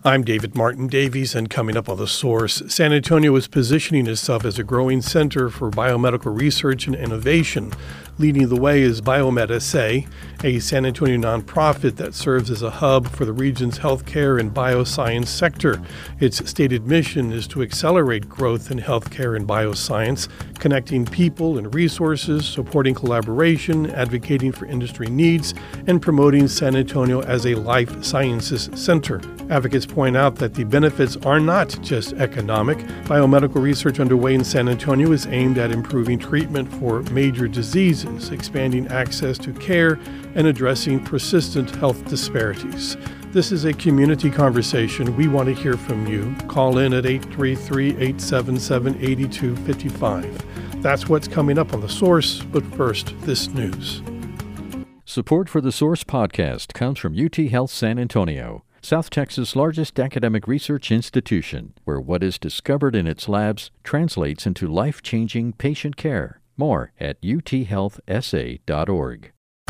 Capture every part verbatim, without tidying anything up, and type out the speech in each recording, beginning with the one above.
I'm David Martin Davies, and coming up on The Source, San Antonio is positioning itself as a growing center for biomedical research and innovation. Leading the way is Biomed S A, a San Antonio nonprofit that serves as a hub for the region's healthcare and bioscience sector. Its stated mission is to accelerate growth in healthcare and bioscience, connecting people and resources, supporting collaboration, advocating for industry needs, and promoting San Antonio as a life sciences center. Advocates point out that the benefits are not just economic. Biomedical research underway in San Antonio is aimed at improving treatment for major diseases, expanding access to care, and addressing persistent health disparities. This is a community conversation. We want to hear from you. Call in at eight three three, eight seven seven, eight two five five. That's what's coming up on The Source, but first, this news. Support for The Source podcast comes from U T Health San Antonio, South Texas' largest academic research institution, where what is discovered in its labs translates into life-changing patient care. More at u t health s a dot org.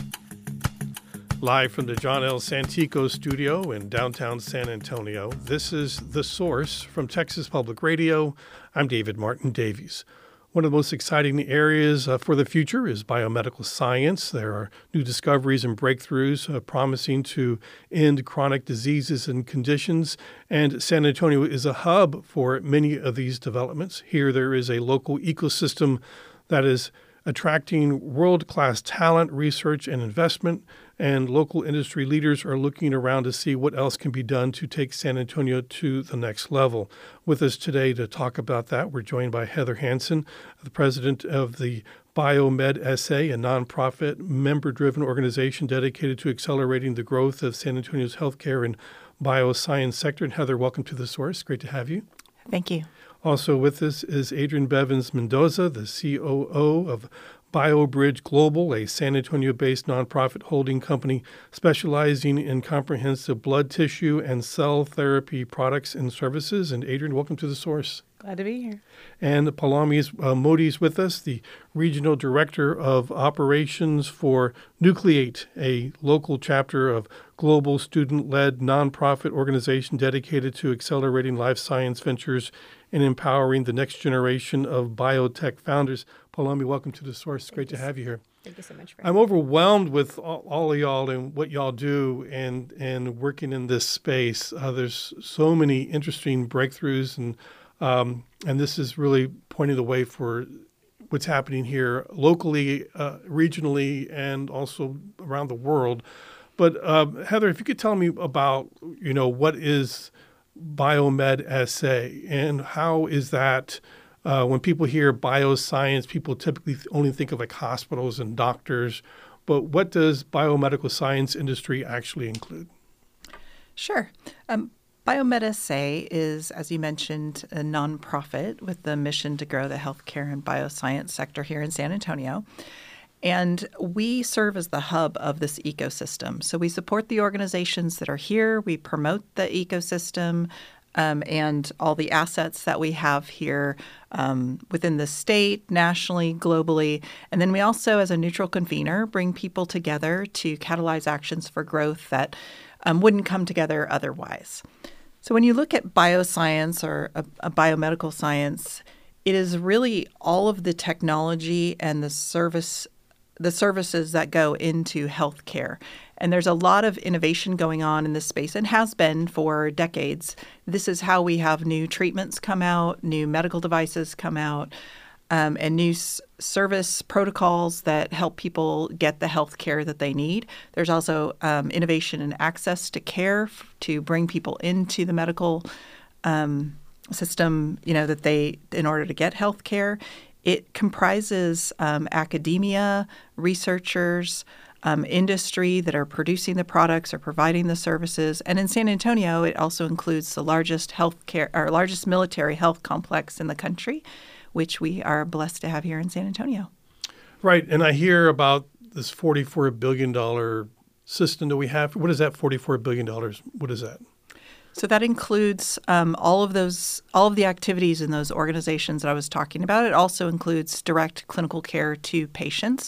Live from the John L. Santico studio in downtown San Antonio, this is The Source from Texas Public Radio. I'm David Martin Davies. One of the most exciting areas uh, for the future is biomedical science. There are new discoveries and breakthroughs uh, promising to end chronic diseases and conditions, and San Antonio is a hub for many of these developments. Here there is a local ecosystem that is attracting world-class talent, research, and investment, and local industry leaders are looking around to see what else can be done to take San Antonio to the next level. With us today to talk about that, we're joined by Heather Hansen, the president of the Biomed S A, a nonprofit, member-driven organization dedicated to accelerating the growth of San Antonio's healthcare and bioscience sector. And Heather, welcome to The Source. Great to have you. Thank you. Also with us is Adrian Bevins Mendoza, the C O O of BioBridge Global, a San Antonio-based nonprofit holding company specializing in comprehensive blood tissue and cell therapy products and services. And Adrian, welcome to The Source. Glad to be here. And Palamis uh, Modi is with us, the Regional Director of Operations for Nucleate, a local chapter of global student-led nonprofit organization dedicated to accelerating life science ventures and empowering the next generation of biotech founders. Palami, welcome to The Source. Great to have you here. Thank you so much. For I'm overwhelmed with all, all of y'all and what y'all do and, and working in this space. Uh, there's so many interesting breakthroughs, and um, and this is really pointing the way for what's happening here locally, uh, regionally, and also around the world. But uh, Heather, if you could tell me about, you know, what is Biomed S A and how is that, uh, when people hear bioscience, people typically only think of like hospitals and doctors, but what does biomedical science industry actually include? Sure. Um, Biomed S A is, as you mentioned, a nonprofit with the mission to grow the healthcare and bioscience sector here in San Antonio. And we serve as the hub of this ecosystem. So we support the organizations that are here. We promote the ecosystem um, and all the assets that we have here um, within the state, nationally, globally. And then we also, as a neutral convener, bring people together to catalyze actions for growth that um, wouldn't come together otherwise. So when you look at bioscience or a, a biomedical science, it is really all of the technology and the service the services that go into healthcare. And there's a lot of innovation going on in this space and has been for decades. This is how we have new treatments come out, new medical devices come out, um, and new s- service protocols that help people get the health care that they need. There's also um, innovation and access to care f- to bring people into the medical um, system, you know, that they, in order to get health care. It comprises um, academia, researchers, um, industry that are producing the products or providing the services. And in San Antonio, it also includes the largest healthcare, or largest military health complex in the country, which we are blessed to have here in San Antonio. Right. And I hear about this forty-four billion dollars system that we have. What is that forty-four billion dollars? What is that? So that includes um, all of those, all of the activities in those organizations that I was talking about. It also includes direct clinical care to patients.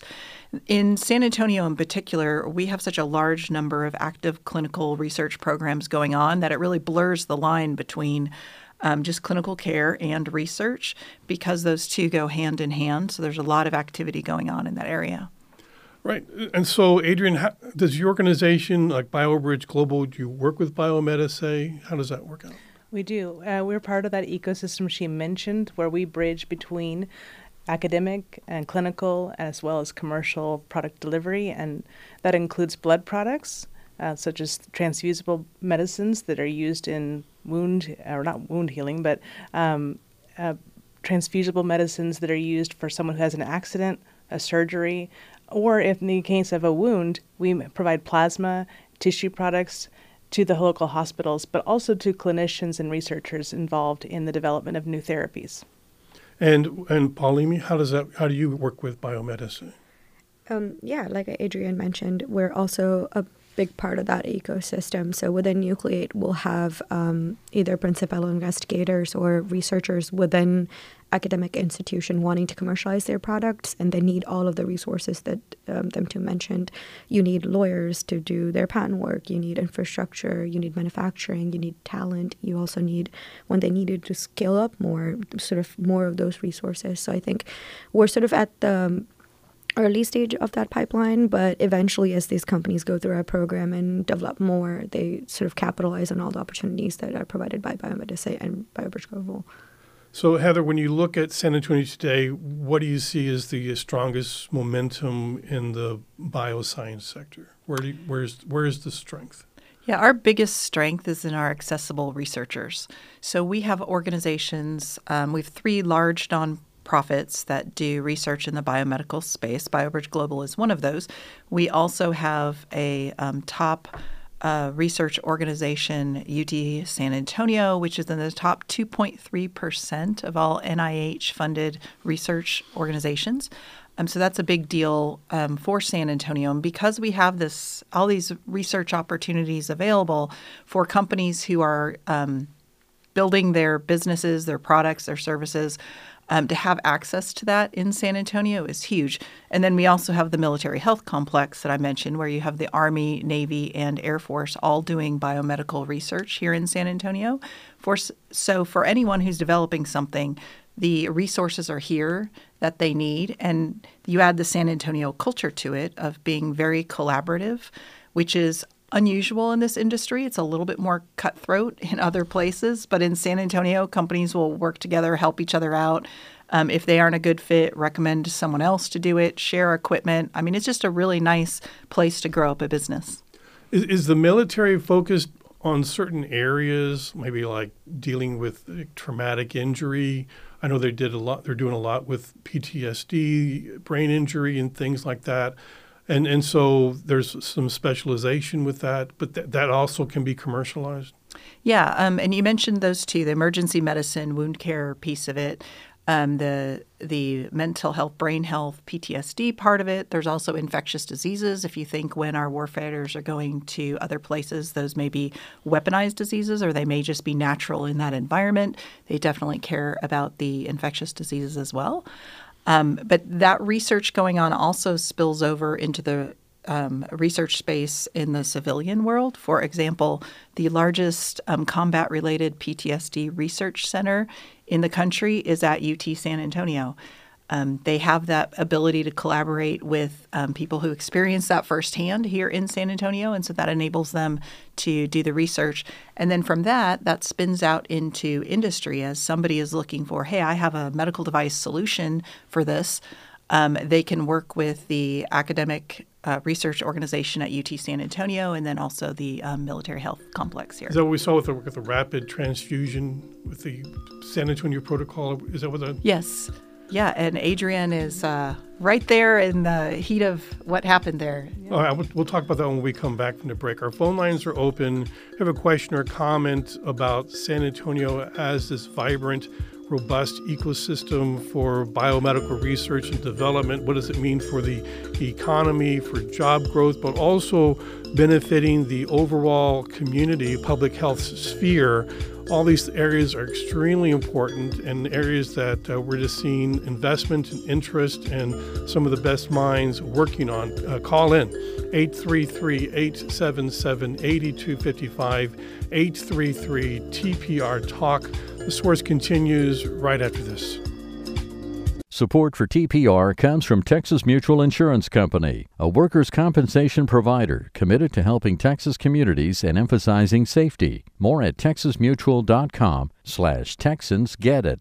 In San Antonio in particular, we have such a large number of active clinical research programs going on that it really blurs the line between um, just clinical care and research because those two go hand in hand. So there's a lot of activity going on in that area. Right. And so, Adrienne, how, does your organization, like BioBridge Global, do you work with BioMed-S A? How does that work out? We do. Uh, we're part of that ecosystem she mentioned where we bridge between academic and clinical as well as commercial product delivery, and that includes blood products uh, such as transfusible medicines that are used in wound, or not wound healing, but um, uh, transfusible medicines that are used for someone who has an accident, a surgery, or if in the case of a wound, we provide plasma, tissue products to the local hospitals, but also to clinicians and researchers involved in the development of new therapies. And and Paulimi, how does that? How do you work with BioMed-S A? Um, yeah, like Adrienne mentioned, we're also a big part of that ecosystem. So within Nucleate, we'll have um, either principal investigators or researchers within academic institution wanting to commercialize their products, and they need all of the resources that um, them two mentioned. You need lawyers to do their patent work. You need infrastructure. You need manufacturing. You need talent. You also need, when they needed to scale up more, sort of more of those resources. So I think we're sort of at the early stage of that pipeline, but eventually as these companies go through our program and develop more, they sort of capitalize on all the opportunities that are provided by BioMed-S A and BioBridge Global. So, Heather, when you look at San Antonio today, what do you see as the strongest momentum in the bioscience sector? Where do you, where's where is the strength? Yeah, our biggest strength is in our accessible researchers. So we have organizations, um, we have three large nonprofits that do research in the biomedical space. BioBridge Global is one of those. We also have a um, top uh, research organization, U T San Antonio, which is in the top two point three percent of all N I H-funded research organizations. Um, so that's a big deal um, for San Antonio. And because we have this, all these research opportunities available for companies who are um, building their businesses, their products, their services, um, to have access to that in San Antonio is huge. And then we also have the military health complex that I mentioned, where you have the Army, Navy, and Air Force all doing biomedical research here in San Antonio. For, so for anyone who's developing something, the resources are here that they need, and you add the San Antonio culture to it of being very collaborative, which is unusual in this industry. It's a little bit more cutthroat in other places, but in San Antonio, companies will work together, help each other out. Um, if they aren't a good fit, recommend someone else to do it, share equipment. I mean, it's just a really nice place to grow up a business. Is, is the military focused on certain areas, maybe like dealing with traumatic injury? I know they did a lot. They're doing a lot with P T S D, brain injury, and things like that. And and so there's some specialization with that, but th- that also can be commercialized. Yeah, um, and you mentioned those two: the emergency medicine, wound care piece of it, um, the the mental health, brain health, P T S D part of it. There's also infectious diseases. If you think when our warfighters are going to other places, those may be weaponized diseases, or they may just be natural in that environment. They definitely care about the infectious diseases as well. Um, but that research going on also spills over into the um, research space in the civilian world. For example, the largest um, combat-related P T S D research center in the country is at U T San Antonio. Um, they have that ability to collaborate with um, people who experience that firsthand here in San Antonio, and so that enables them to do the research. And then from that, that spins out into industry as somebody is looking for, hey, I have a medical device solution for this. Um, they can work with the academic uh, research organization at U T San Antonio and then also the um, military health complex here. Is that what we saw with the, with the rapid transfusion with the San Antonio protocol? Is that what the... Yes. Yeah, and Adrienne is uh, right there in the heat of what happened there. Yeah. All right, we'll, we'll talk about that when we come back from the break. Our phone lines are open. If you have a question or comment about San Antonio as this vibrant, robust ecosystem for biomedical research and development, what does it mean for the economy, for job growth, but also benefiting the overall community, public health sphere? All these areas are extremely important and areas that uh, we're just seeing investment and interest and some of the best minds working on. Uh, call in eight three three, eight seven seven, eight two five five, eight three three T P R Talk. The Source continues right after this. Support for T P R comes from Texas Mutual Insurance Company, a workers' compensation provider committed to helping Texas communities and emphasizing safety. More at texasmutual.com slash Texans Get It.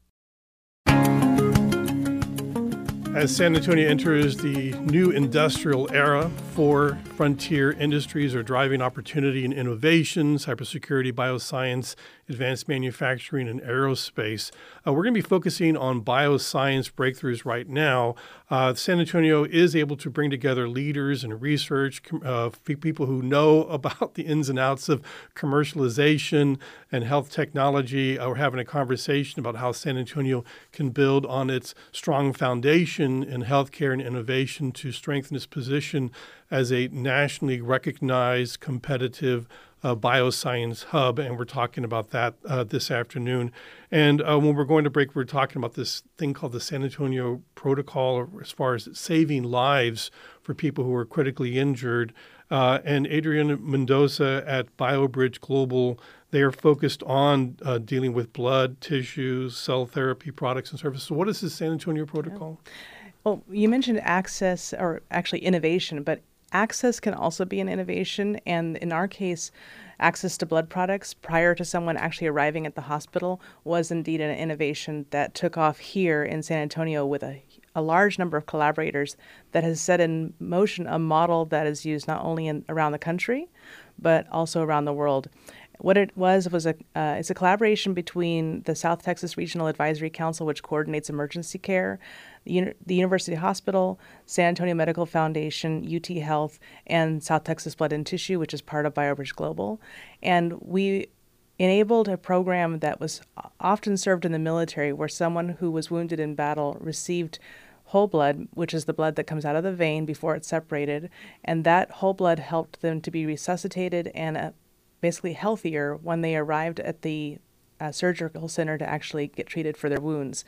As San Antonio enters the new industrial era, four frontier industries are driving opportunity in innovation, cybersecurity, bioscience, advanced manufacturing, and aerospace. Uh, we're going to be focusing on bioscience breakthroughs right now. Uh, San Antonio is able to bring together leaders in research, uh, people who know about the ins and outs of commercialization and health technology. Uh, we're having a conversation about how San Antonio can build on its strong foundation in healthcare and innovation to strengthen its position as a nationally recognized, competitive uh, bioscience hub. And we're talking about that uh, this afternoon. And uh, when we're going to break, we're talking about this thing called the San Antonio Protocol, as far as saving lives for people who are critically injured. Uh, and Adrian Mendoza at BioBridge Global, they are focused on uh, dealing with blood, tissues, cell therapy products and services. So what is the San Antonio Protocol? Yeah. Well, you mentioned access, or actually innovation, but access can also be an innovation. And in our case, access to blood products prior to someone actually arriving at the hospital was indeed an innovation that took off here in San Antonio with a, a large number of collaborators that has set in motion a model that is used not only in, around the country, but also around the world. What it was was a uh, it's a collaboration between the South Texas Regional Advisory Council, which coordinates emergency care, the, Uni- the University Hospital, San Antonio Medical Foundation, U T Health, and South Texas Blood and Tissue, which is part of BioBridge Global. And we enabled a program that was often served in the military, where someone who was wounded in battle received whole blood, which is the blood that comes out of the vein before it's separated, and that whole blood helped them to be resuscitated and uh, basically healthier when they arrived at the uh, surgical center to actually get treated for their wounds.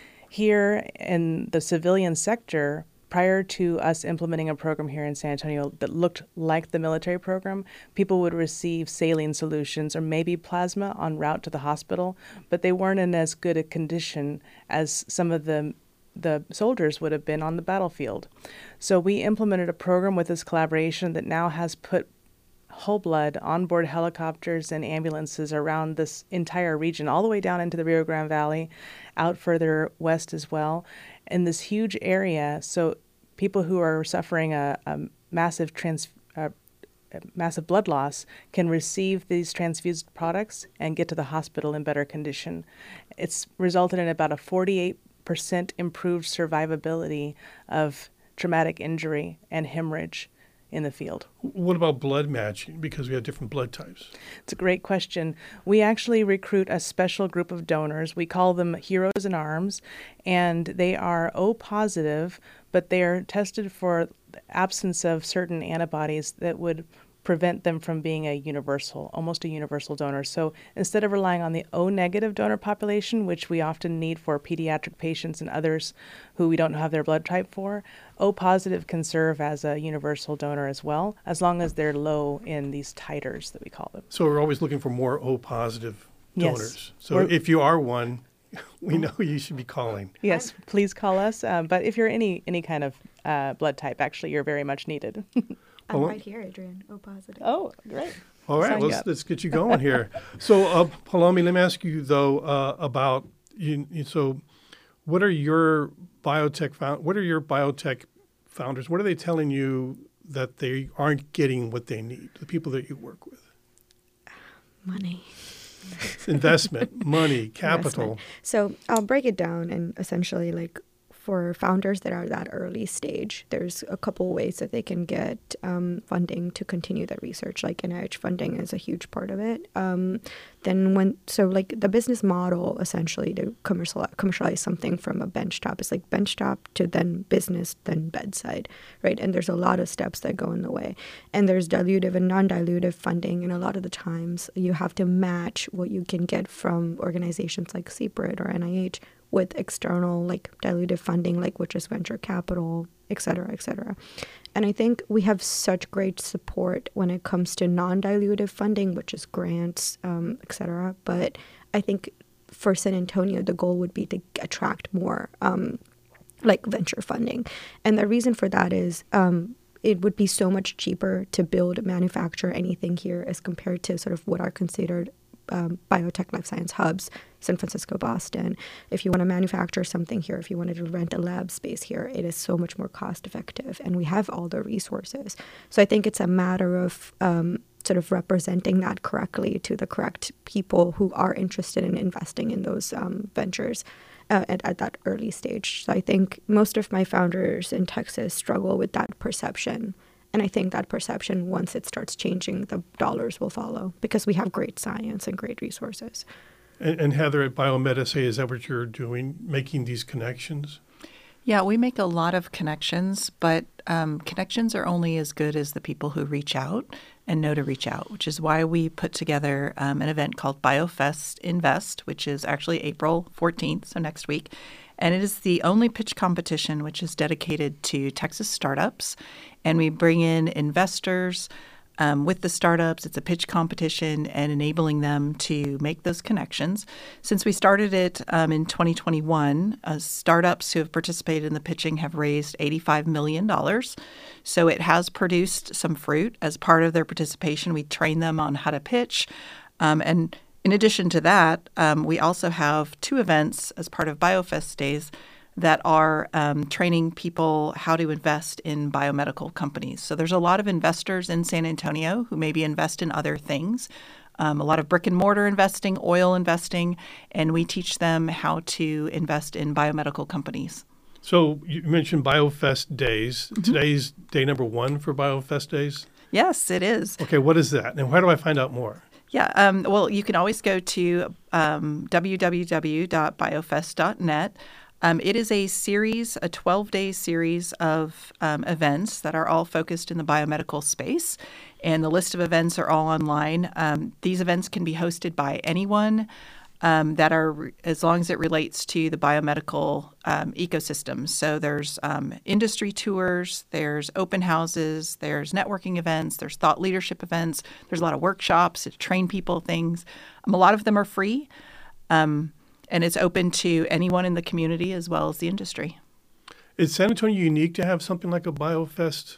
Here in the civilian sector, prior to us implementing a program here in San Antonio that looked like the military program, people would receive saline solutions or maybe plasma en route to the hospital, but they weren't in as good a condition as some of the the soldiers would have been on the battlefield. So we implemented a program with this collaboration that now has put whole blood onboard helicopters and ambulances around this entire region, all the way down into the Rio Grande Valley, out further west as well, in this huge area. So people who are suffering a, a massive trans, uh, massive blood loss can receive these transfused products and get to the hospital in better condition. It's resulted in about a forty-eight percent improved survivability of traumatic injury and hemorrhage in the field. What about blood matching? Because we have different blood types. It's a great question. We actually recruit a special group of donors. We call them Heroes in Arms, and they are O positive, but they are tested for the absence of certain antibodies that would prevent them from being a universal, almost a universal donor. So instead of relying on the O negative donor population, which we often need for pediatric patients and others who we don't have their blood type for, O positive can serve as a universal donor as well, as long as they're low in these titers that we call them. So we're always looking for more O positive donors. Yes. So We're, if you are one, we know you should be calling. Yes, please call us. Uh, but if you're any any kind of uh, blood type, actually, you're very much needed. I'm Well, right here, Adrian. O positive. Oh, great. All right, Sign you let's, up. let's get you going here. So, uh, Palami, let me ask you, though, uh, about, you, you, so what are your biotech found, what are your biotech founders, what are they telling you that they aren't getting what they need, the people that you work with? Money. Investment, money, capital. Investment. So I'll break it down and essentially like for founders that are that early stage, there's a couple ways that they can get um, funding to continue their research. Like N I H funding is a huge part of it. Um, then when so like the business model essentially to commercialize, commercialize something from a benchtop is like benchtop to then business, then bedside, right? And there's a lot of steps that go in the way. And there's dilutive and non-dilutive funding, and a lot of the times you have to match what you can get from organizations like C P R I D or N I H with external like dilutive funding, like which is venture capital, et cetera, et cetera. And I think we have such great support when it comes to non-dilutive funding, which is grants, um, et cetera. But I think for San Antonio, the goal would be to attract more um, like venture funding. And the reason for that is um, it would be so much cheaper to build, manufacture anything here as compared to sort of what are considered Um, biotech life science hubs, San Francisco, Boston. If you want to manufacture something here, if you wanted to rent a lab space here, it is so much more cost effective, and we have all the resources. So I think it's a matter of um, sort of representing that correctly to the correct people who are interested in investing in those um, ventures uh, at, at that early stage. So I think most of my founders in Texas struggle with that perception. And I think that perception, once it starts changing, the dollars will follow because we have great science and great resources. And, and Heather, at Biomed S A, is that what you're doing, making these connections? Yeah, we make a lot of connections, but um, connections are only as good as the people who reach out and know to reach out, which is why we put together um, an event called BioFest Invest, which is actually April fourteenth, so next week. And it is the only pitch competition which is dedicated to Texas startups. And we bring in investors um, with the startups. It's a pitch competition and enabling them to make those connections. Since we started it um, in twenty twenty-one, uh, startups who have participated in the pitching have raised eighty-five million dollars. So it has produced some fruit. As part of their participation, we train them on how to pitch. Um, and in addition to that, um, we also have two events as part of BioFest Days that are um, training people how to invest in biomedical companies. So there's a lot of investors in San Antonio who maybe invest in other things, um, a lot of brick and mortar investing, oil investing, and we teach them how to invest in biomedical companies. So you mentioned BioFest Days. Mm-hmm. Today's day number one for BioFest Days? Yes, it is. Okay, what is that? And where do I find out more? Yeah, um, well, you can always go to um, w w w dot biofest dot net. Um, it is a series, a twelve-day series of um, events that are all focused in the biomedical space, and the list of events are all online. Um, these events can be hosted by anyone um, that are, as long as it relates to the biomedical um, ecosystem. So there's um, industry tours, there's open houses, there's networking events, there's thought leadership events, there's a lot of workshops to train people things. Um, a lot of them are free. Um, And it's open to anyone in the community as well as the industry. Is San Antonio unique to have something like a BioFest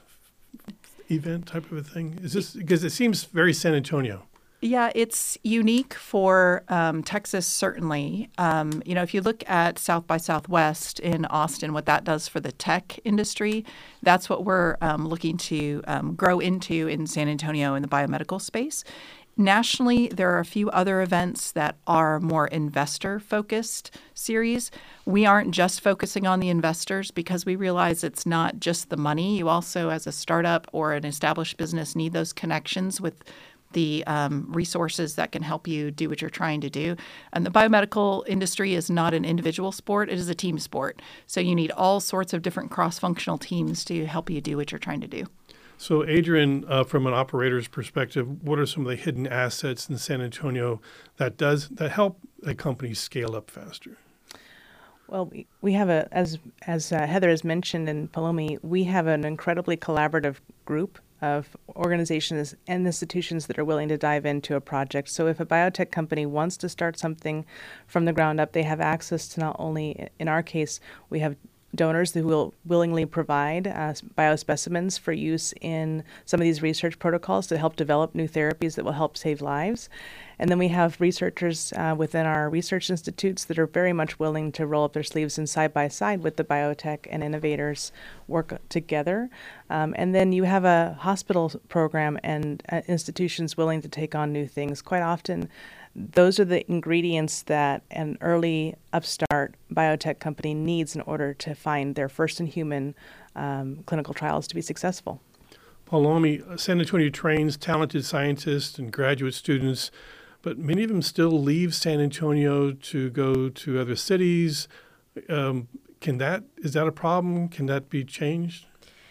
event type of a thing? Is this because it seems very San Antonio? Yeah, it's unique for um, Texas, certainly. Um, you know, if you look at South by Southwest in Austin, what that does for the tech industry, that's what we're um, looking to um, grow into in San Antonio in the biomedical space. Nationally, there are a few other events that are more investor-focused series. We aren't just focusing on the investors because we realize it's not just the money. You also, as a startup or an established business, need those connections with the um, resources that can help you do what you're trying to do. And the biomedical industry is not an individual sport. It is a team sport. So you need all sorts of different cross-functional teams to help you do what you're trying to do. So, Adrian, uh, from an operator's perspective, what are some of the hidden assets in San Antonio that does that help a company scale up faster? Well, we, we have a, as as uh, Heather has mentioned, and Paulomi, we have an incredibly collaborative group of organizations and institutions that are willing to dive into a project. So if a biotech company wants to start something from the ground up, they have access to not only, in our case, we have donors who will willingly provide uh, biospecimens for use in some of these research protocols to help develop new therapies that will help save lives. And then we have researchers uh, within our research institutes that are very much willing to roll up their sleeves and side by side with the biotech and innovators work together. Um, and then you have a hospital program and uh, institutions willing to take on new things. Quite often, those are the ingredients that an early upstart biotech company needs in order to find their first-in-human um, clinical trials to be successful. Paulomi, San Antonio trains talented scientists and graduate students, but many of them still leave San Antonio to go to other cities. Um, can that is that a problem? Can that be changed?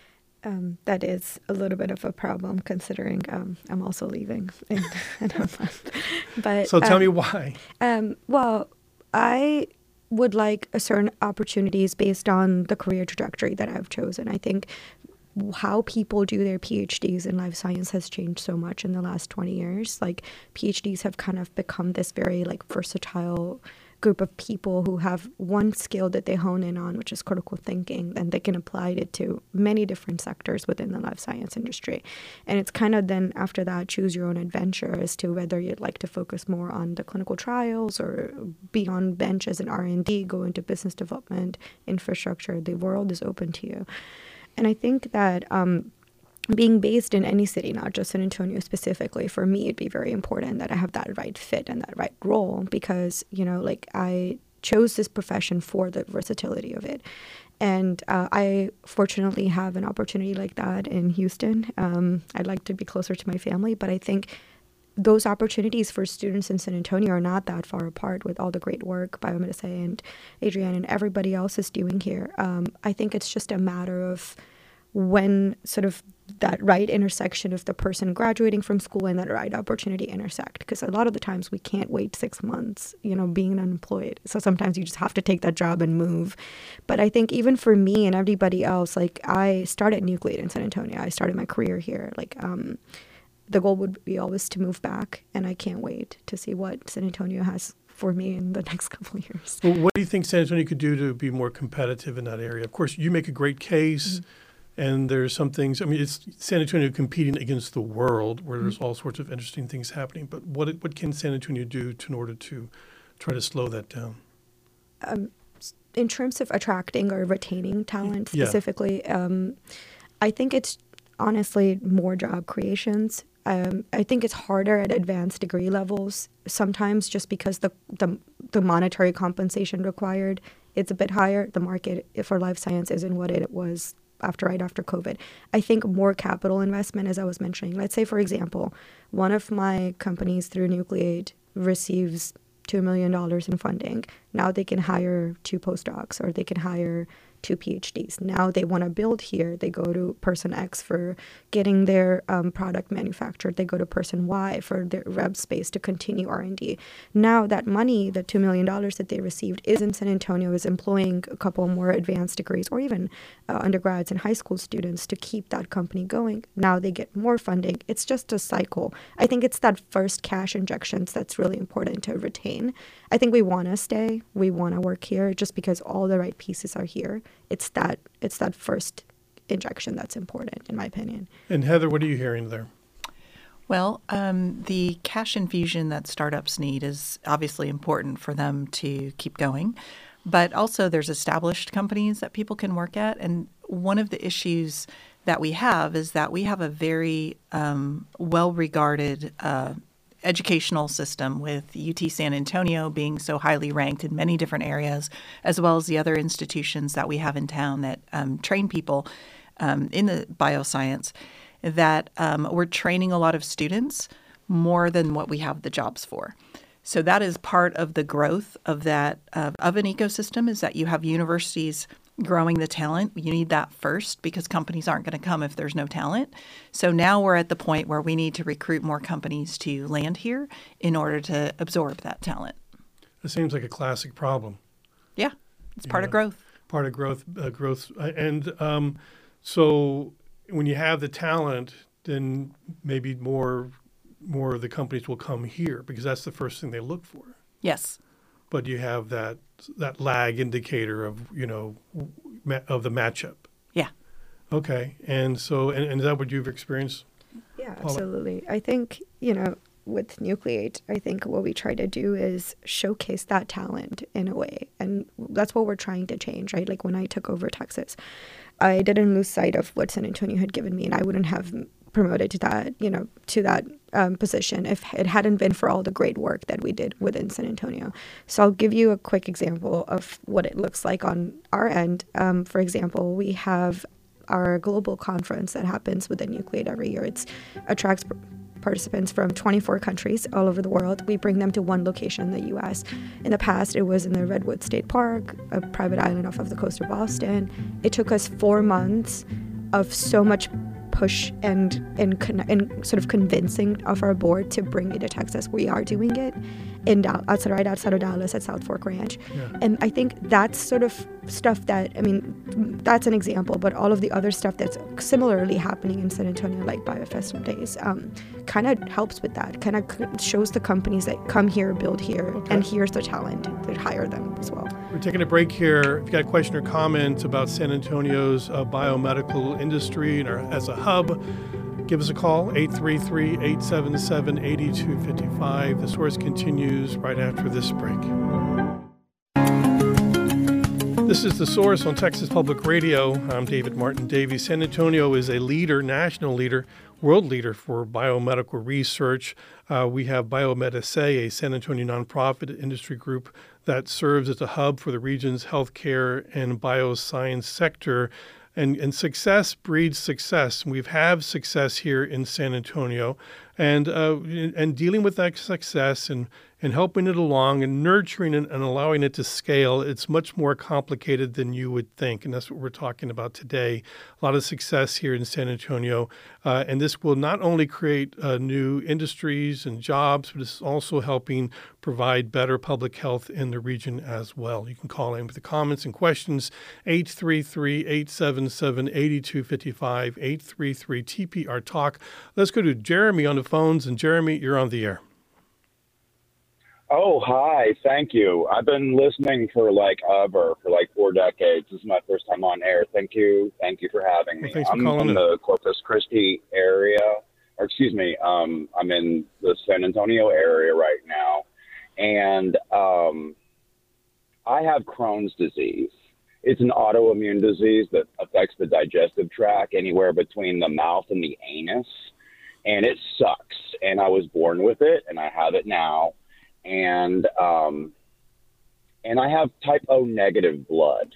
Um, that is a little bit of a problem, considering um, I'm also leaving in, in a month. But so tell um, me why. Um, well, I would like a certain opportunities based on the career trajectory that I've chosen. I think how people do their PhDs in life science has changed so much in the last twenty years. Like PhDs have kind of become this very like versatile group of people who have one skill that they hone in on, which is critical thinking, and they can apply it to many different sectors within the life science industry. And it's kind of then after that, choose your own adventure as to whether you'd like to focus more on the clinical trials or be on bench as an R and D, go into business development, infrastructure. The world is open to you. And I think that um, being based in any city, not just San Antonio specifically, for me, it'd be very important that I have that right fit and that right role because, you know, like I chose this profession for the versatility of it. And uh, I fortunately have an opportunity like that in Houston. Um, I'd like to be closer to my family, but I think those opportunities for students in San Antonio are not that far apart with all the great work Biomed S A and Adrienne and everybody else is doing here. Um, I think it's just a matter of when sort of that right intersection of the person graduating from school and that right opportunity intersect. Because a lot of the times we can't wait six months, you know, being unemployed. So sometimes you just have to take that job and move. But I think even for me and everybody else, like I started Nucleate in San Antonio. I started my career here. Like um, the goal would be always to move back. And I can't wait to see what San Antonio has for me in the next couple of years. Well, what do you think San Antonio could do to be more competitive in that area? Of course, you make a great case. Mm-hmm. And there's some things, I mean, it's San Antonio competing against the world where there's all sorts of interesting things happening. But what what can San Antonio do to, in order to try to slow that down? Um, in terms of attracting or retaining talent specifically, yeah. um, I think it's honestly more job creations. Um, I think it's harder at advanced degree levels sometimes just because the, the the monetary compensation required, it's a bit higher. The market for life science isn't what it was after right after COVID. I think more capital investment, as I was mentioning. Let's say, for example, one of my companies through Nucleate receives two million dollars in funding. Now they can hire two postdocs or they can hire two PhDs. Now they want to build here. They go to person X for getting their um, product manufactured. They go to person Y for their rep space to continue R and D. Now that money, the two million dollars that they received is in San Antonio, is employing a couple more advanced degrees or even uh, undergrads and high school students to keep that company going. Now they get more funding. It's just a cycle. I think it's that first cash injections that's really important to retain. I think we want to stay. We want to work here just because all the right pieces are here. It's that it's that first injection that's important, in my opinion. And Heather, what are you hearing there? Well, um, the cash infusion that startups need is obviously important for them to keep going. But also there's established companies that people can work at. And one of the issues that we have is that we have a very um, well-regarded uh educational system, with U T San Antonio being so highly ranked in many different areas, as well as the other institutions that we have in town that um, train people um, in the bioscience, that um, we're training a lot of students more than what we have the jobs for. So that is part of the growth of that uh, of an ecosystem, is that you have universities growing the talent. You need that first because companies aren't going to come if there's no talent. So now we're at the point where we need to recruit more companies to land here in order to absorb that talent. It seems like a classic problem. Yeah, it's part yeah. of growth. Part of growth, uh, growth, and um, so when you have the talent, then maybe more, more of the companies will come here because that's the first thing they look for. Yes. But you have that that lag indicator of, you know, ma- of the matchup. Yeah. Okay. And so, and, and is that what you've experienced? Yeah, Paula? absolutely. I think, you know, with Nucleate, I think what we try to do is showcase that talent in a way. And that's what we're trying to change, right? Like when I took over Texas, I didn't lose sight of what San Antonio had given me, and I wouldn't have promoted to that, you know, to that um, position if it hadn't been for all the great work that we did within San Antonio. So I'll give you a quick example of what it looks like on our end. Um, for example, we have our global conference that happens within Nucleate every year. It attracts participants from twenty-four countries all over the world. We bring them to one location in the U S. In the past, it was in the Redwood State Park, a private island off of the coast of Boston. It took us four months of so much push and and, con- and sort of convincing of our board to bring it to Texas. We are doing it in Dal- outside, right outside of Dallas at South Fork Ranch. Yeah. And I think that's sort of stuff that, I mean, that's an example, but all of the other stuff that's similarly happening in San Antonio, like BioFestival Days, um, kind of helps with that, kind of shows the companies that come here, build here, okay. and here's the talent, they hire them as well. We're taking a break here. If you've got a question or comment about San Antonio's uh, biomedical industry and our, as a hub, give us a call, eight three three, eight seven seven, eight two five five. The Source continues right after this break. This is The Source on Texas Public Radio. I'm David Martin Davies. San Antonio is a leader, national leader, world leader for biomedical research. Uh, we have BioMed-S A, a San Antonio nonprofit industry group that serves as a hub for the region's healthcare and bioscience sector. And, and success breeds success. We've had success here in San Antonio, and uh, and dealing with that success and, and helping it along and nurturing it and allowing it to scale, it's much more complicated than you would think. And that's what we're talking about today. A lot of success here in San Antonio. Uh, and this will not only create uh, new industries and jobs, but it's also helping provide better public health in the region as well. You can call in with the comments and questions, eight three three, eight seven seven, eight two five five, eight three three T P R Talk. Let's go to Jeremy on the phones. And Jeremy, you're on the air. Oh, hi. Thank you. I've been listening for like ever, for like four decades. This is my first time on air. Thank you. Thank you for having me. Well, thanks for I'm calling in in. the Corpus Christi area, or excuse me, um, I'm in the San Antonio area right now. And um, I have Crohn's disease. It's an autoimmune disease that affects the digestive tract anywhere between the mouth and the anus. And it sucks. And I was born with it, and I have it now. And um, and I have type O negative blood.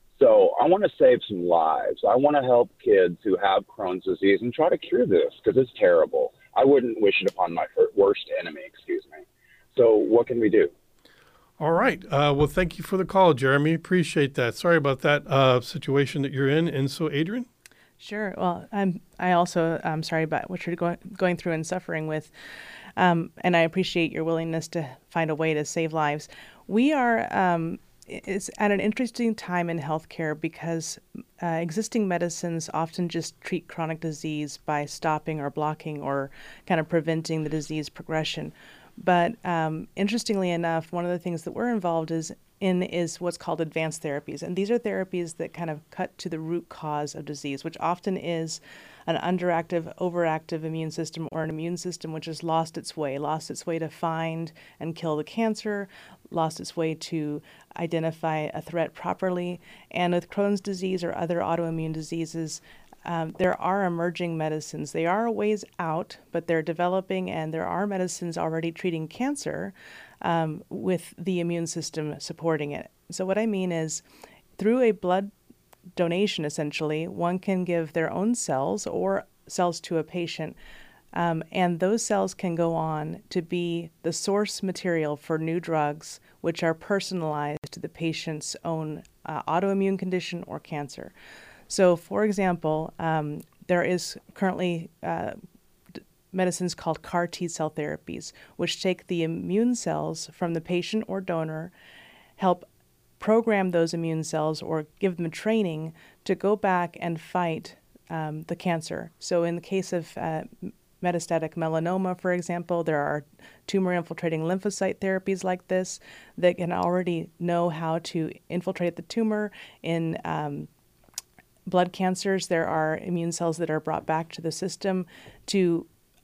So I want to save some lives. I want to help kids who have Crohn's disease and try to cure this because it's terrible. I wouldn't wish it upon my worst enemy, excuse me. So what can we do? All right. Uh, well, thank you for the call, Jeremy. Appreciate that. Sorry about that uh, situation that you're in. And so, Adrian? Sure. Well, I'm, I also am sorry about what you're going, going through and suffering with. Um, and I appreciate your willingness to find a way to save lives. We are um, it's at an interesting time in healthcare because uh, existing medicines often just treat chronic disease by stopping or blocking or kind of preventing the disease progression. But um, interestingly enough, one of the things that we're involved is in is what's called advanced therapies. And these are therapies that kind of cut to the root cause of disease, which often is an underactive, overactive immune system or an immune system which has lost its way, lost its way to find and kill the cancer, lost its way to identify a threat properly. And with Crohn's disease or other autoimmune diseases, Um, there are emerging medicines. They are a ways out, but they're developing, and there are medicines already treating cancer um, with the immune system supporting it. So what I mean is, through a blood donation, essentially, one can give their own cells or cells to a patient, um, and those cells can go on to be the source material for new drugs, which are personalized to the patient's own uh, autoimmune condition or cancer. So, for example, um, there is currently uh, d- medicines called C A R T-cell therapies, which take the immune cells from the patient or donor, help program those immune cells or give them training to go back and fight um, the cancer. So in the case of uh, metastatic melanoma, for example, there are tumor-infiltrating lymphocyte therapies like this that can already know how to infiltrate the tumor. In um, blood cancers, there are immune cells that are brought back to the system to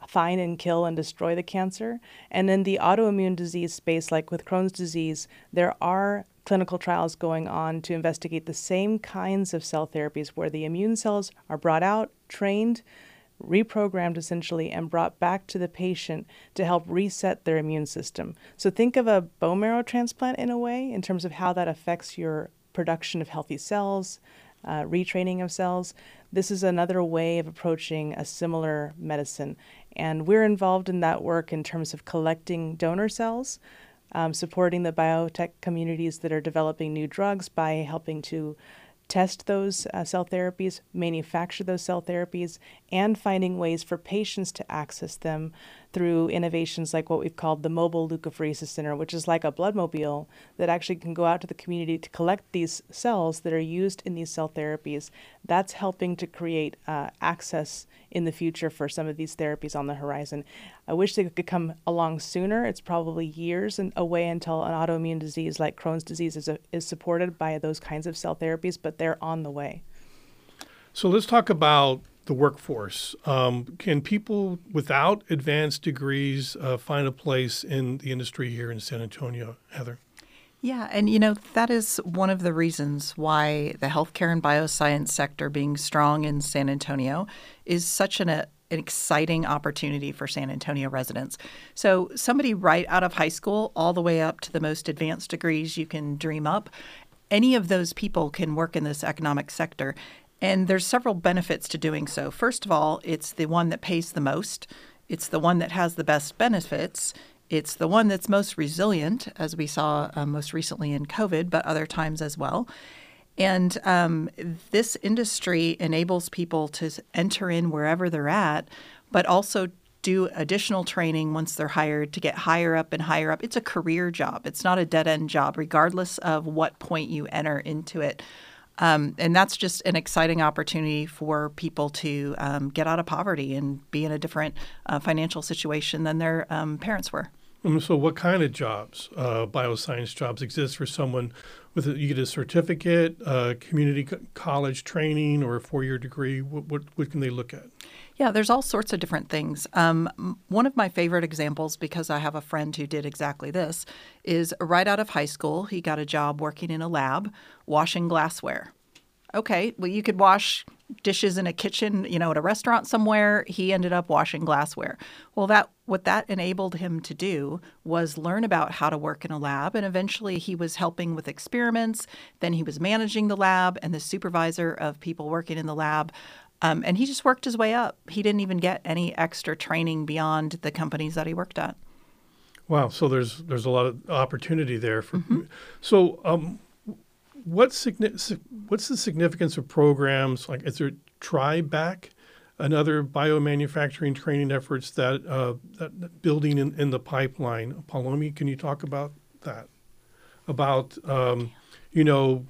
find and kill and destroy the cancer. And in the autoimmune disease space, like with Crohn's disease, there are clinical trials going on to investigate the same kinds of cell therapies where the immune cells are brought out, trained, reprogrammed essentially, and brought back to the patient to help reset their immune system. So think of a bone marrow transplant in a way, in terms of how that affects your production of healthy cells, uh, retraining of cells. This is another way of approaching a similar medicine. And we're involved in that work in terms of collecting donor cells, um, supporting the biotech communities that are developing new drugs by helping to test those uh, cell therapies, manufacture those cell therapies, and finding ways for patients to access them through innovations like what we've called the Mobile Leukapheresis Center, which is like a blood mobile that actually can go out to the community to collect these cells that are used in these cell therapies. That's helping to create uh, access in the future for some of these therapies on the horizon. I wish they could come along sooner. It's probably years and away until an autoimmune disease like Crohn's disease is, a, is supported by those kinds of cell therapies, but they're on the way. So let's talk about the workforce. Um, can people without advanced degrees uh, find a place in the industry here in San Antonio, Heather? Yeah, and you know, that is one of the reasons why the healthcare and bioscience sector being strong in San Antonio is such an, a, an exciting opportunity for San Antonio residents. So somebody right out of high school all the way up to the most advanced degrees you can dream up, any of those people can work in this economic sector. And there's several benefits to doing so. First of all, it's the one that pays the most. It's the one that has the best benefits. It's the one that's most resilient, as we saw uh, most recently in COVID, but other times as well. And um, this industry enables people to enter in wherever they're at, but also do additional training once they're hired to get higher up and higher up. It's a career job. It's not a dead-end job, regardless of what point you enter into it. Um, and that's just an exciting opportunity for people to um, get out of poverty and be in a different uh, financial situation than their um, parents were. Um, so what kind of jobs, uh, bioscience jobs, exist for someone with a, you get a certificate, uh, community co- college training, or a four-year degree? What, what, what can they look at? Yeah, there's all sorts of different things. Um, one of my favorite examples, because I have a friend who did exactly this, is right out of high school, he got a job working in a lab, washing glassware. Okay, well, you could wash dishes in a kitchen, you know, at a restaurant somewhere. He ended up washing glassware. Well, that what that enabled him to do was learn about how to work in a lab, and eventually he was helping with experiments. Then he was managing the lab and the supervisor of people working in the lab. Um, and he just worked his way up. He didn't even get any extra training beyond the companies that he worked at. Wow. So there's there's a lot of opportunity there. For, Mm-hmm. So um, what's, signi- what's the significance of programs? Like, is there TriBack and other biomanufacturing training efforts that, uh, that, that building in, in the pipeline? Paulomi, can you talk about that? About, um, you know,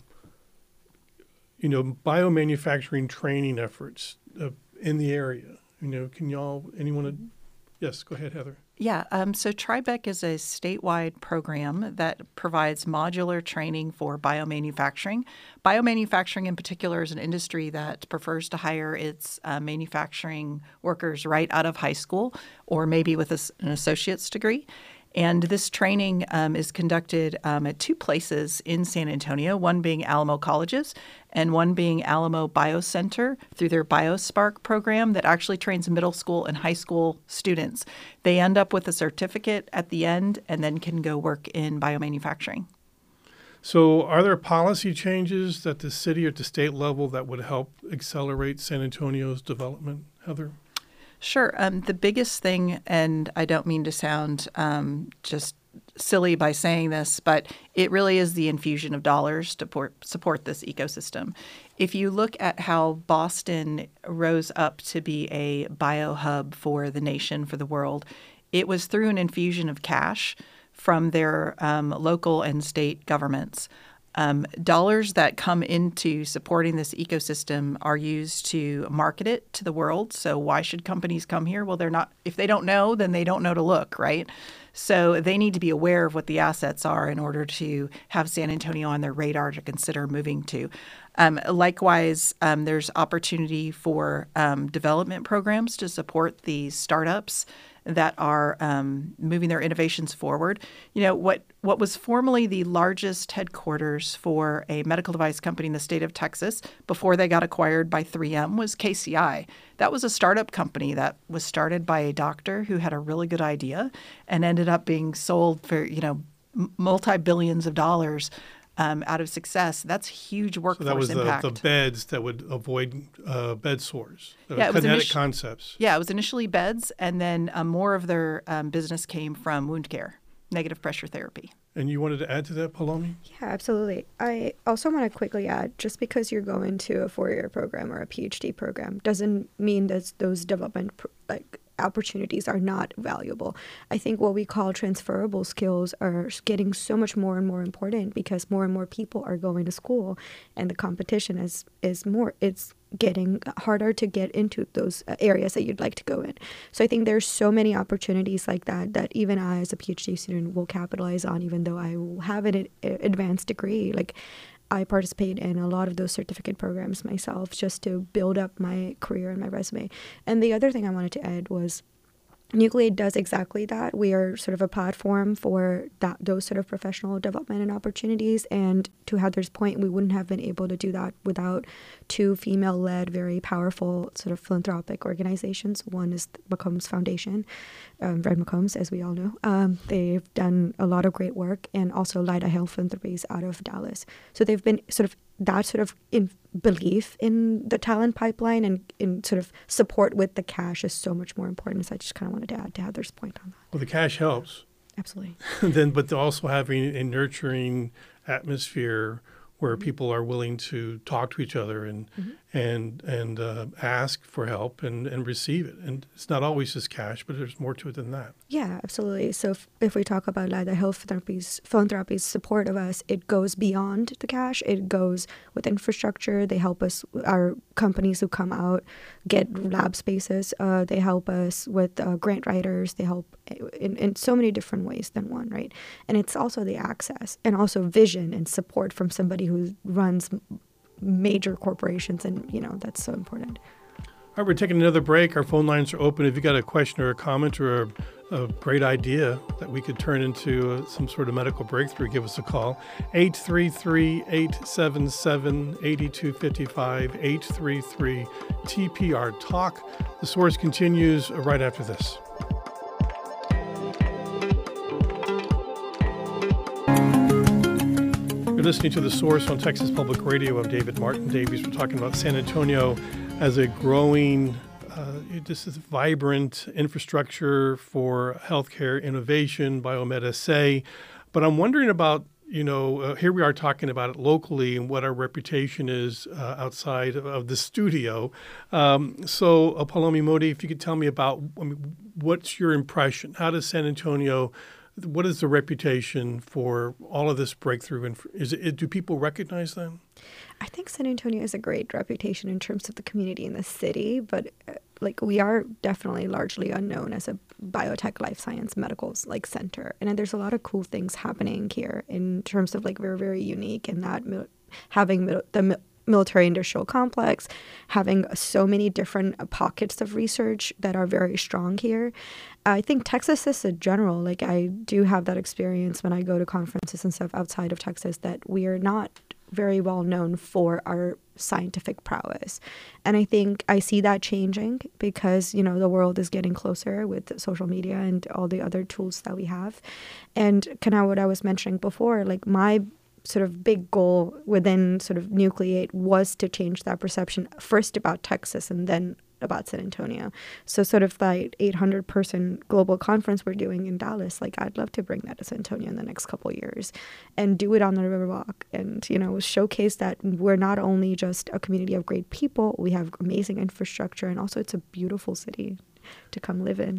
you know, biomanufacturing training efforts uh, in the area. You know, can y'all, anyone, yes, go ahead, Heather. Yeah, um, so TriBeck is a statewide program that provides modular training for biomanufacturing. Biomanufacturing in particular is an industry that prefers to hire its uh, manufacturing workers right out of high school or maybe with a, an associate's degree. And this training um, is conducted um, at two places in San Antonio, one being Alamo Colleges and one being Alamo Biocenter through their BioSpark program that actually trains middle school and high school students. They end up with a certificate at the end and then can go work in biomanufacturing. So are there policy changes at the city or at the state level that would help accelerate San Antonio's development, Heather? Sure. Um, the biggest thing, and I don't mean to sound um, just silly by saying this, but it really is the infusion of dollars to support, support this ecosystem. If you look at how Boston rose up to be a biohub for the nation, for the world, it was through an infusion of cash from their um, local and state governments. Um, dollars that come into supporting this ecosystem are used to market it to the world. So why should companies come here? Well, they're not. If they don't know, then they don't know to look, right? So they need to be aware of what the assets are in order to have San Antonio on their radar to consider moving to. Um, likewise, um, there's opportunity for um, development programs to support these startups that are um, moving their innovations forward. You know, what what was formerly the largest headquarters for a medical device company in the state of Texas before they got acquired by three M was K C I. That was a startup company that was started by a doctor who had a really good idea and ended up being sold for, you know, multi-billions of dollars um, out of success. That's huge workforce impact. So that was impact. the, the beds that would avoid uh, bed sores. Uh, yeah, it was Kinetic initi- concepts. Yeah, it was initially beds, and then um, more of their um, business came from wound care, negative pressure therapy. And you wanted to add to that, Paulomi? Yeah, absolutely. I also want to quickly add, just because you're going to a four-year program or a PhD program doesn't mean that those development pr- like opportunities are not valuable. I think what we call transferable skills are getting so much more and more important because more and more people are going to school, and the competition is is more. It's getting harder to get into those areas that you'd like to go in. So I think there's so many opportunities like that that even I as a PhD student will capitalize on, even though I will have an advanced degree. Like I participate in a lot of those certificate programs myself just to build up my career and my resume. And the other thing I wanted to add was Nucleate does exactly that. We are sort of a platform for that, those sort of professional development and opportunities. And to Heather's point, we wouldn't have been able to do that without two female-led, very powerful sort of philanthropic organizations. One is the McCombs Foundation, um, Red McCombs, as we all know. Um, they've done a lot of great work, and also Lida Health Philanthropies out of Dallas. So they've been sort of that sort of in belief in the talent pipeline and in sort of support with the cash is so much more important. So I just kind of wanted to add to Heather's point on that. Well, the cash helps. Absolutely. then, but also having a nurturing atmosphere where people are willing to talk to each other and mm-hmm. and and uh, ask for help and, and receive it. And it's not always just cash, but there's more to it than that. Yeah, absolutely. So if, if we talk about like the health philanthropies, philanthropies support of us, it goes beyond the cash. It goes with infrastructure. They help us, our companies who come out get lab spaces. Uh, they help us with uh, grant writers. They help in, in so many different ways than one, right? And it's also the access and also vision and support from somebody who runs major corporations, and you know that's so important. All right, we're taking another break. Our phone lines are open. If you got a question or a comment or a, a great idea that we could turn into uh, some sort of medical breakthrough, give us a call. eight three three, eight seven seven, eight two five five, eight three three T P R Talk. The Source continues right after this. You're listening to The Source on Texas Public Radio. I'm David Martin Davies. We're talking about San Antonio as a growing, uh, this is vibrant infrastructure for healthcare innovation, Biomed S A. But I'm wondering about, you know, uh, here we are talking about it locally and what our reputation is uh, outside of, of the studio. Um, so, uh, Paulomi Modi, if you could tell me about, I mean, what's your impression? How does San Antonio, what is the reputation for all of this breakthrough? And is it, do people recognize them? I think San Antonio has a great reputation in terms of the community in the city, but uh, like we are definitely largely unknown as a biotech, life science, medicals like center. And there's a lot of cool things happening here in terms of like we're very unique in that mil- having mil- the mil- military industrial complex, having so many different pockets of research that are very strong here. I think Texas is a general, like I do have that experience when I go to conferences and stuff outside of Texas that we are not very well known for our scientific prowess. And I think I see that changing because, you know, the world is getting closer with social media and all the other tools that we have. And kind of what I was mentioning before, like my sort of big goal within sort of Nucleate was to change that perception first about Texas and then about San Antonio. So sort of that eight hundred person global conference we're doing in Dallas, like I'd love to bring that to San Antonio in the next couple of years and do it on the Riverwalk and, you know, showcase that we're not only just a community of great people, we have amazing infrastructure and also it's a beautiful city to come live in.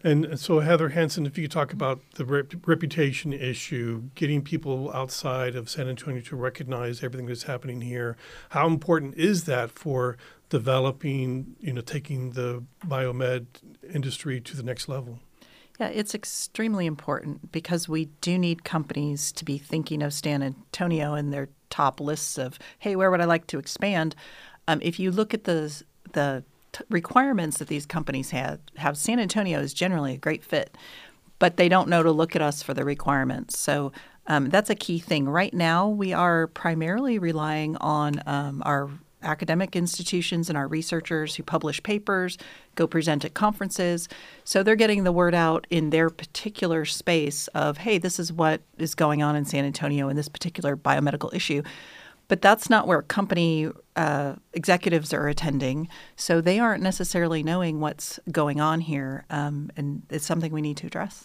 And so, Heather Hansen, if you could talk about the rep- reputation issue, getting people outside of San Antonio to recognize everything that's happening here, how important is that for developing, you know, taking the biomed industry to the next level? Yeah, it's extremely important because we do need companies to be thinking of San Antonio in their top lists of, hey, where would I like to expand? Um, if you look at the the t- requirements that these companies have, have, San Antonio is generally a great fit, but they don't know to look at us for the requirements. So um, that's a key thing. Right now, we are primarily relying on um, our academic institutions and our researchers who publish papers, go present at conferences. So they're getting the word out in their particular space of, hey, this is what is going on in San Antonio in this particular biomedical issue. But that's not where company uh, executives are attending. So they aren't necessarily knowing what's going on here. Um, and it's something we need to address.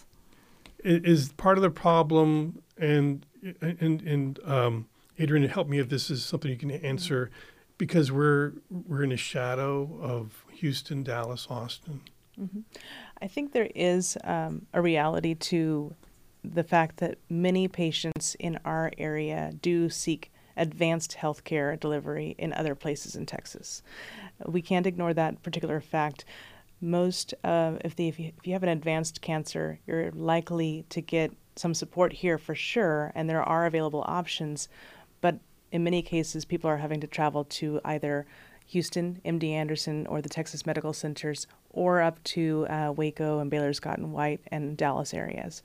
Is part of the problem, and, and, and um, Adrienne, help me if this is something you can answer, because we're we're in a shadow of Houston, Dallas, Austin. Mm-hmm. I think there is um, a reality to the fact that many patients in our area do seek advanced healthcare delivery in other places in Texas. We can't ignore that particular fact. Most, uh, if, the, if, you, if you have an advanced cancer, you're likely to get some support here for sure, and there are available options, but in many cases, people are having to travel to either Houston, M D Anderson, or the Texas Medical Centers, or up to uh, Waco and Baylor Scott and White and Dallas areas.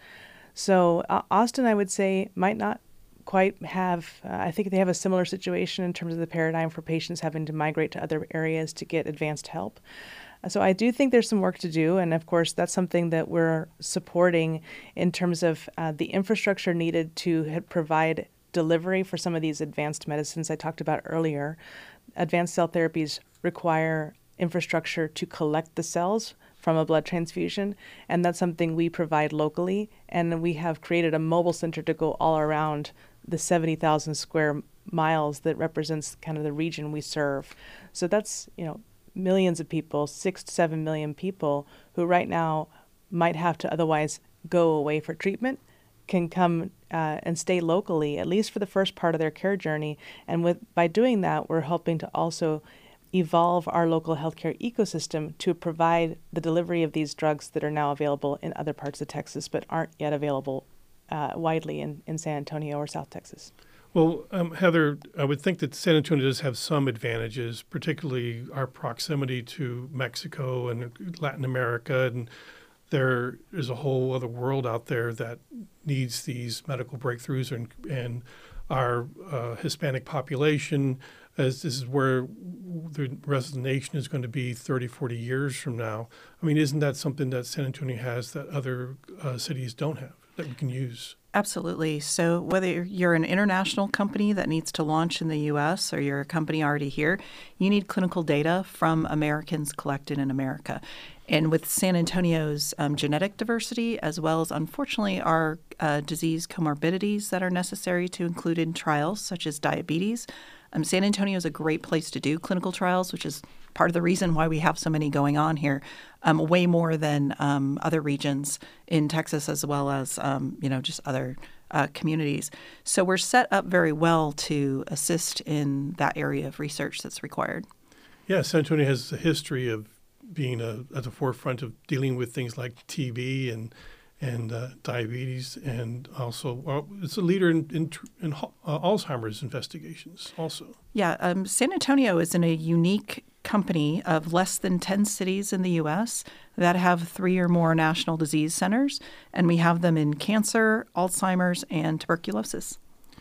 So uh, Austin, I would say, might not quite have, uh, I think they have a similar situation in terms of the paradigm for patients having to migrate to other areas to get advanced help. So I do think there's some work to do, and of course that's something that we're supporting in terms of uh, the infrastructure needed to provide delivery for some of these advanced medicines I talked about earlier. Advanced cell therapies require infrastructure to collect the cells from a blood transfusion, and that's something we provide locally, and we have created a mobile center to go all around the seventy thousand square miles that represents kind of the region we serve. So that's, you know, millions of people, six to seven million people who right now might have to otherwise go away for treatment, can come uh, and stay locally, at least for the first part of their care journey. And with by doing that, we're helping to also evolve our local healthcare ecosystem to provide the delivery of these drugs that are now available in other parts of Texas but aren't yet available uh, widely in, in San Antonio or South Texas. Well, um, Heather, I would think that San Antonio does have some advantages, particularly our proximity to Mexico and Latin America, and there is a whole other world out there that needs these medical breakthroughs, and, and our uh, Hispanic population, as this is where the rest of the nation is going to be thirty, forty years from now. I mean, isn't that something that San Antonio has that other uh, cities don't have that we can use? Absolutely. So whether you're an international company that needs to launch in the U S or you're a company already here, you need clinical data from Americans collected in America. And with San Antonio's um, genetic diversity, as well as, unfortunately, our uh, disease comorbidities that are necessary to include in trials, such as diabetes, um, San Antonio is a great place to do clinical trials, which is part of the reason why we have so many going on here, um, way more than um, other regions in Texas, as well as, um, you know, just other uh, communities. So we're set up very well to assist in that area of research that's required. Yeah, San Antonio has a history of being a, at the forefront of dealing with things like T B and and uh, diabetes, and also uh, it's a leader in, in, in uh, Alzheimer's investigations also. Yeah, um, San Antonio is in a unique company of less than ten cities in the U S that have three or more national disease centers, and we have them in cancer, Alzheimer's, and tuberculosis.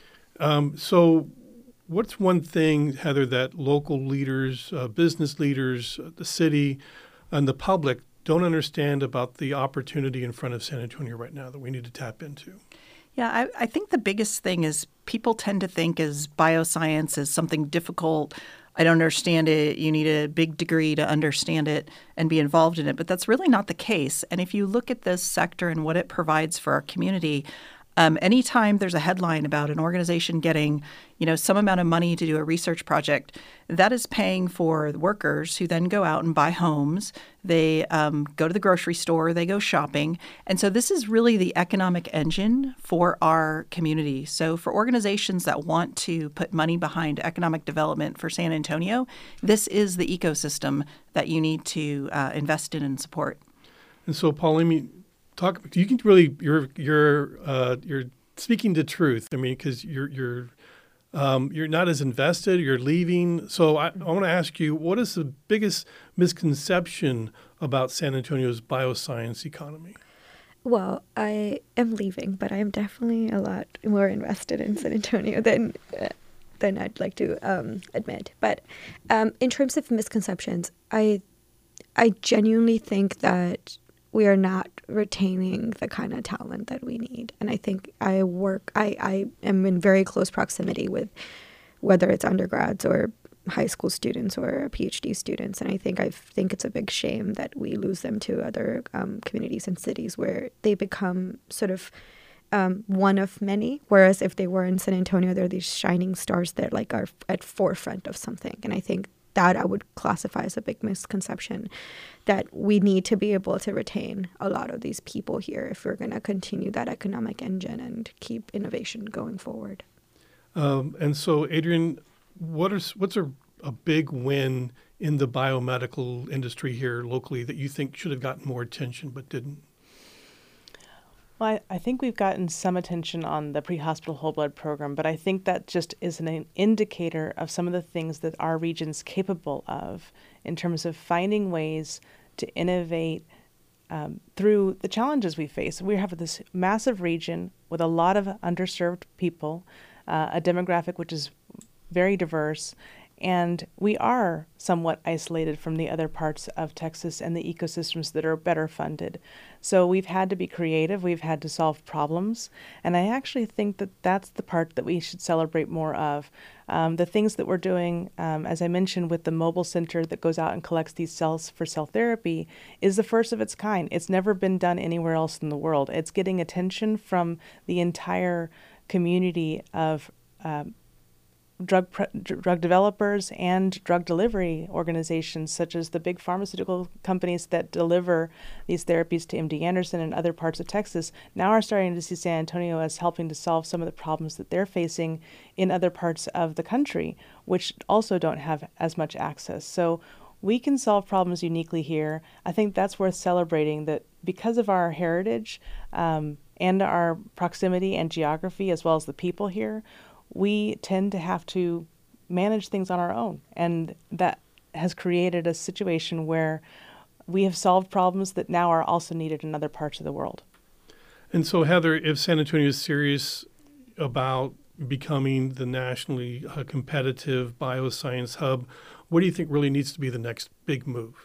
Um, so what's one thing, Heather, that local leaders, uh, business leaders, uh, the city, and the public don't understand about the opportunity in front of San Antonio right now that we need to tap into? Yeah, I, I think the biggest thing is people tend to think as bioscience is something difficult. I don't understand it. You need a big degree to understand it and be involved in it. But that's really not the case. And if you look at this sector and what it provides for our community, Um, anytime there's a headline about an organization getting, you know, some amount of money to do a research project, that is paying for workers who then go out and buy homes. They um, go to the grocery store, they go shopping. And so this is really the economic engine for our community. So for organizations that want to put money behind economic development for San Antonio, this is the ecosystem that you need to uh, invest in and support. And so, Paul, let me talk. You can really you're you're uh, you're speaking the truth. I mean, because you're you're um, you're not as invested. You're leaving. So I, I want to ask you, what is the biggest misconception about San Antonio's bioscience economy? Well, I am leaving, but I am definitely a lot more invested in San Antonio than uh, than I'd like to um, admit. But um, in terms of misconceptions, I I genuinely think that we are not retaining the kind of talent that we need. And I think I work, I, I am in very close proximity with whether it's undergrads or high school students or PhD students. And I think I think it's a big shame that we lose them to other um, communities and cities where they become sort of um, one of many. Whereas if they were in San Antonio, they're these shining stars that like are at forefront of something. And I think that I would classify as a big misconception, that we need to be able to retain a lot of these people here if we're going to continue that economic engine and keep innovation going forward. Um, and so, Adrian, what is what's a, a big win in the biomedical industry here locally that you think should have gotten more attention but didn't? Well, I, I think we've gotten some attention on the pre-hospital whole blood program, but I think that just is an indicator of some of the things that our region's capable of in terms of finding ways to innovate um, through the challenges we face. We have this massive region with a lot of underserved people, uh, a demographic which is very diverse, and we are somewhat isolated from the other parts of Texas and the ecosystems that are better funded. So we've had to be creative, we've had to solve problems, and I actually think that that's the part that we should celebrate more of. Um, the things that we're doing, um, as I mentioned, with the mobile center that goes out and collects these cells for cell therapy is the first of its kind. It's never been done anywhere else in the world. It's getting attention from the entire community of um, drug pre- drug developers and drug delivery organizations, such as the big pharmaceutical companies that deliver these therapies to M D Anderson and other parts of Texas, now are starting to see San Antonio as helping to solve some of the problems that they're facing in other parts of the country, which also don't have as much access. So we can solve problems uniquely here. I think that's worth celebrating, that because of our heritage um, and our proximity and geography, as well as the people here, we tend to have to manage things on our own. And that has created a situation where we have solved problems that now are also needed in other parts of the world. And so, Heather, if San Antonio is serious about becoming the nationally uh, competitive bioscience hub, what do you think really needs to be the next big move?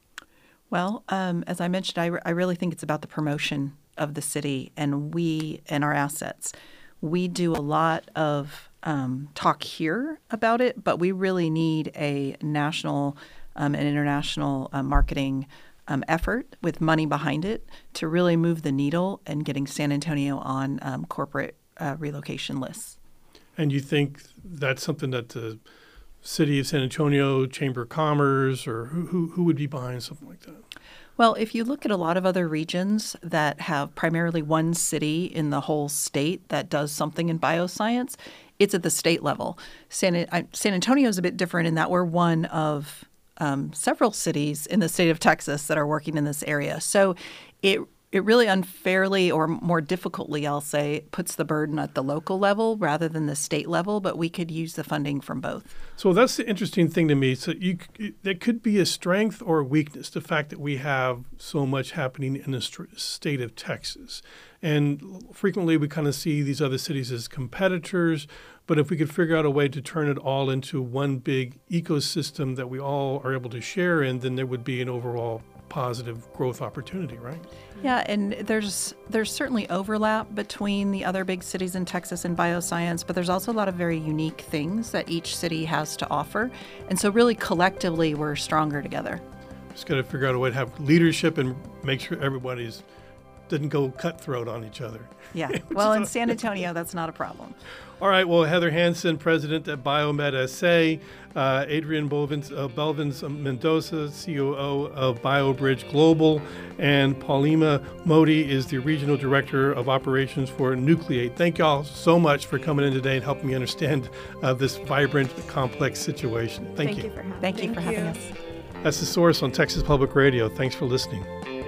Well, um, as I mentioned, I, re- I really think it's about the promotion of the city and we and our assets. We do a lot of um, talk here about it, but we really need a national um, and international uh, marketing um, effort with money behind it to really move the needle and getting San Antonio on um, corporate uh, relocation lists. And you think that's something that the City of San Antonio, Chamber of Commerce, or who, who, who would be behind something like that? Well, if you look at a lot of other regions that have primarily one city in the whole state that does something in bioscience, it's at the state level. San, San Antonio is a bit different in that we're one of um, several cities in the state of Texas that are working in this area. So it it really unfairly, or more difficultly, I'll say, puts the burden at the local level rather than the state level, but we could use the funding from both. So that's the interesting thing to me. So you, that could be a strength or a weakness, the fact that we have so much happening in the st- state of Texas. And frequently we kind of see these other cities as competitors, but if we could figure out a way to turn it all into one big ecosystem that we all are able to share in, then there would be an overall positive growth opportunity, right? Yeah, and there's there's certainly overlap between the other big cities in Texas and bioscience, but there's also a lot of very unique things that each city has to offer. And so really collectively, we're stronger together. Just got to figure out a way to have leadership and make sure everybody's didn't go cutthroat on each other. Yeah. Well, in San Antonio, that's not a problem. All right. Well, Heather Hansen, president at Biomed S A, uh, Adrian Belvins, uh, Belvins Mendoza, C O O of BioBridge Global, and Paulina Modi is the regional director of operations for Nucleate. Thank you all so much for coming in today and helping me understand uh, this vibrant, complex situation. Thank, Thank you. you for having Thank me. you for having us. That's The Source on Texas Public Radio. Thanks for listening.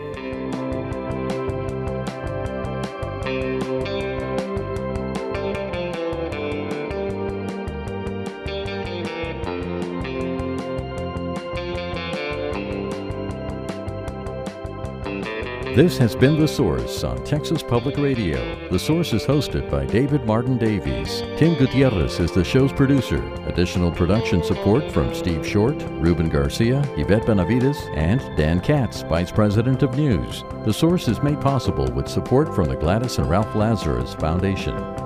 This has been The Source on Texas Public Radio. The Source is hosted by David Martin Davies. Tim Gutierrez is the show's producer. Additional production support from Steve Short, Ruben Garcia, Yvette Benavides, and Dan Katz, Vice President of News. The Source is made possible with support from the Gladys and Ralph Lazarus Foundation.